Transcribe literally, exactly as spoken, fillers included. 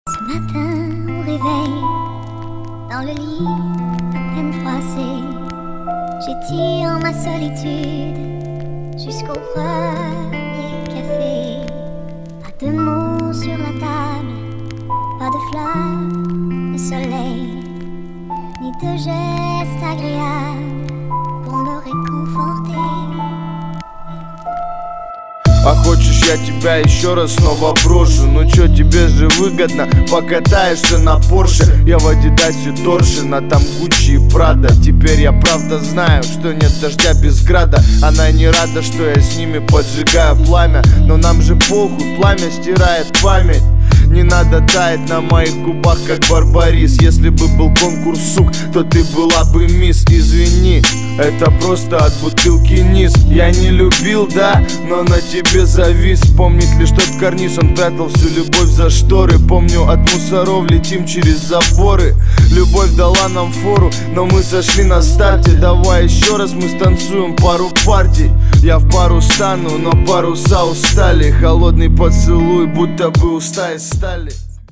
Ce matin au réveil, dans le lit à peine froissé, j'étire ma solitude jusqu'au premier café. Pas de mots sur la table, pas de fleurs, de soleil, ni de gestes agréables pour me réconforter. А хочешь, я тебя еще раз снова брошу? Ну чё, тебе же выгодно, покатаешься на Порше. Я в Адидасе Торшин, а там Гуччи и Прада. Теперь я правда знаю, что нет дождя без града. Она не рада, что я с ними поджигаю пламя, но нам же похуй, пламя стирает память. Не надо таять на моих губах, как барбарис. Если бы был конкурс, сук, то ты была бы мисс. Извини, это просто от бутылки низ. Я не любил, да, но на тебе завис. Помнит лишь тот карниз, он прятал всю любовь за шторы. Помню, от мусоров летим через заборы. Любовь дала нам фору, но мы сошли на старте. Давай еще раз мы станцуем пару партий. Я в пару стану, но паруса устали. Холодный поцелуй, будто бы уста из стали.